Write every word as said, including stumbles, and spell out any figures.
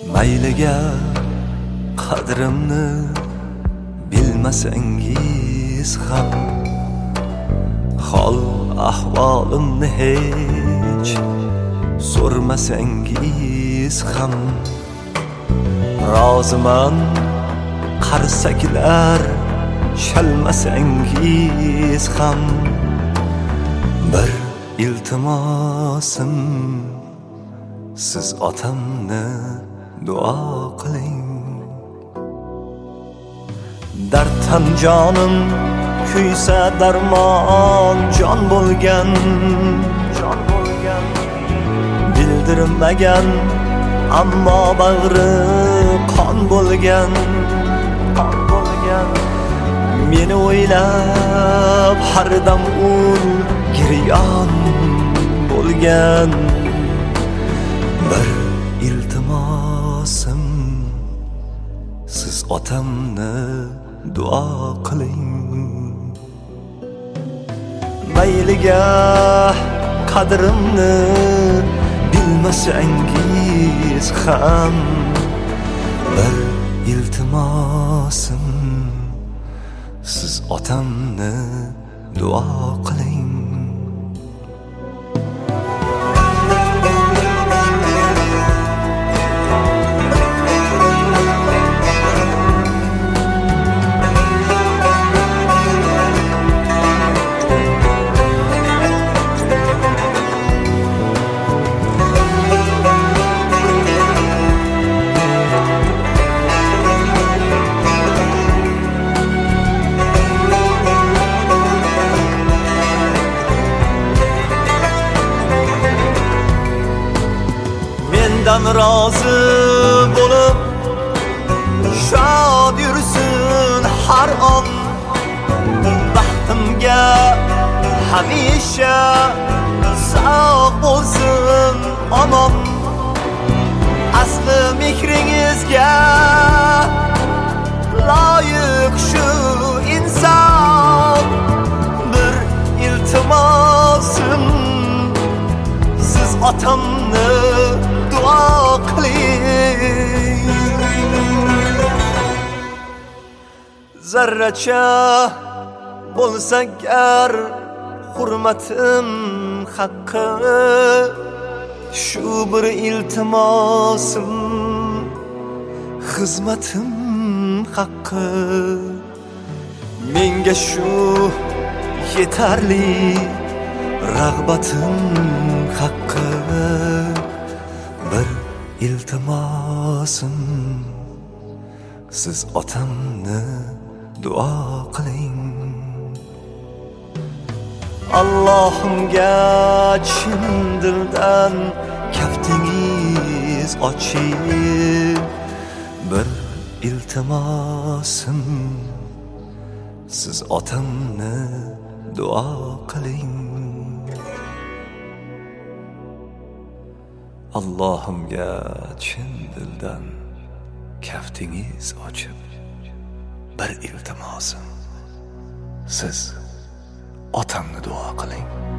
Mayliga qadrimni bilmasangiz ham, hol ahvolimni hech so'rmasangiz ham, roziman qarsaklar chalmasangiz ham. Bir iltimosim, siz otamni duo qiling. Darddan jonim kuysa darmon jon bo'lgan, jon bo'lgan. Bildirmagan ammo bag'ri qon bo'lgan, qon bo'lgan. Meni o'ylab har dam ul giryon bo'lgan. Bir iltimosim, siz otamni duo qiling. Mayliga qadrimni bilmasangiz ham, bir iltimosim, siz otamni duo qiling. Mendan rozi bo'lib shod yursin har on, baxtimga hamisha sog' bo'lsin omon. Asli mehringizga loyiq shu inson. Bir iltimosim, siz otamni duo qiling. Zarracha bo'lsa gar hurmatim haqqi, shu bir iltimosim, xizmatim haqqi. Menga shu yetarli, rag'batim haqqi. Bir iltimosim, siz otamni duo qiling. Allohimga chin dildan kaftingiz ochib, bir iltimosim, siz otamni duo qiling. Allohimga chin dildan kaftingiz ochib, bir iltimosim, siz otamni duo qiling.